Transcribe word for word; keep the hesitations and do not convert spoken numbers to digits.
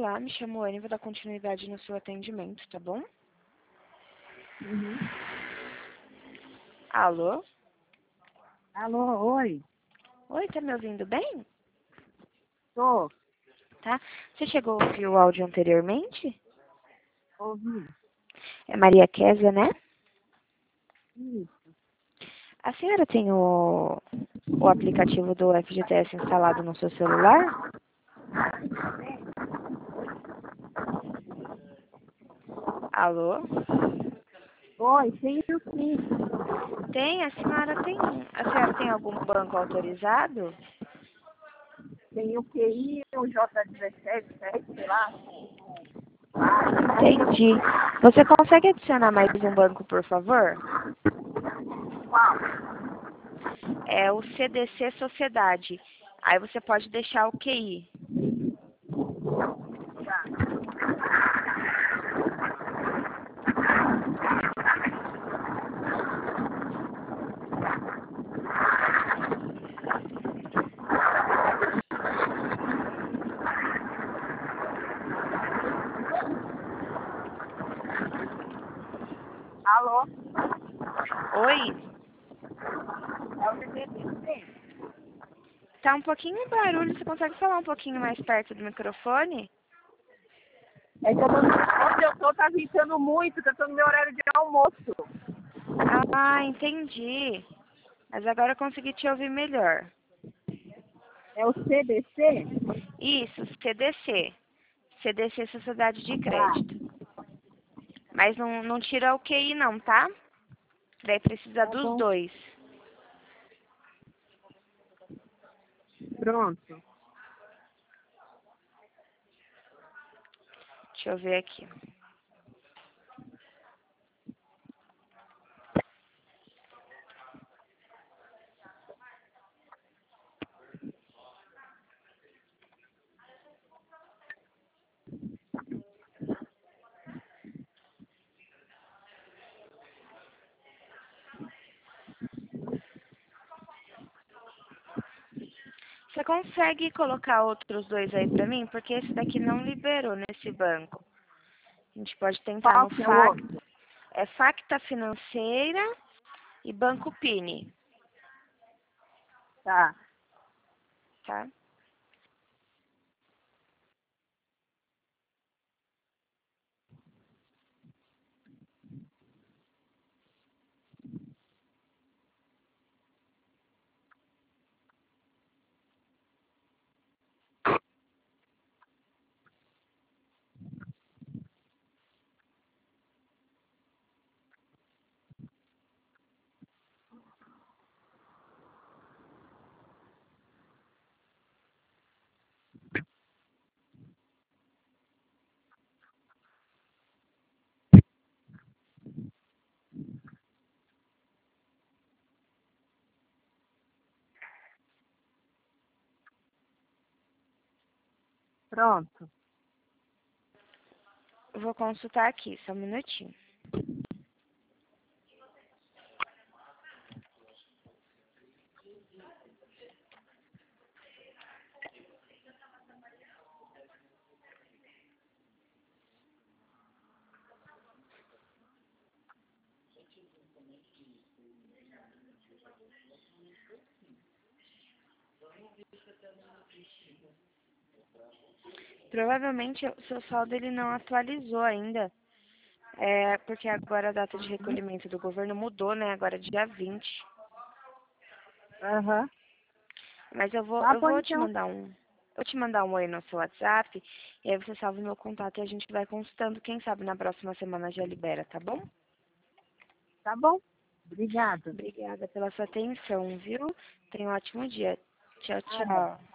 Olá, me chamo Anne, vou dar continuidade no seu atendimento, tá bom? Uhum. Alô? Alô, oi. Oi, tá me ouvindo bem? Tô, Tá? Você chegou a ouvir o áudio anteriormente? ouvi. É Maria Kézia, né? Isso. A senhora tem o, o aplicativo do F G T S instalado no seu celular? Alô? Oi, tenho sim. Tem? A senhora tem, a senhora tem algum banco autorizado? Tem o Q I, o J dezessete, sete, sei lá. Entendi. Você consegue adicionar mais um banco, por favor? Qual? É o C D C Sociedade. Aí você pode deixar o Q I. Tá. Alô? Oi? É o C D C? Tá um pouquinho barulho, você consegue falar um pouquinho mais perto do microfone? É que eu tô, onde eu tô tá ventando muito, que eu tô no meu horário de almoço. Ah, entendi. Mas agora eu consegui te ouvir melhor. É o C D C? Isso, C D C. C D C Sociedade de Tá. Crédito. Mas não, não tira o Q I não, tá? Daí precisa Tá dos bom. dois. Pronto. Deixa eu ver aqui. Você consegue colocar outros dois aí pra mim? Porque esse daqui não liberou nesse banco. A gente pode tentar Qual no que é o Fac, outro? é Facta Financeira e Banco Pini, Tá. tá? Pronto. Eu vou consultar aqui, só um minutinho. Provavelmente o seu saldo ele não atualizou ainda. É porque agora a data de recolhimento do governo mudou, né? Agora é dia vinte. Aham. Mas eu vou, Tá eu bom, vou te então. mandar um. Eu vou te mandar um oi no seu WhatsApp e aí você salva o meu contato e a gente vai consultando. Quem sabe na próxima semana já libera, tá bom? Tá bom. Obrigada. Obrigada pela sua atenção, viu? Tenha um ótimo dia. Tchau, Nada. tchau.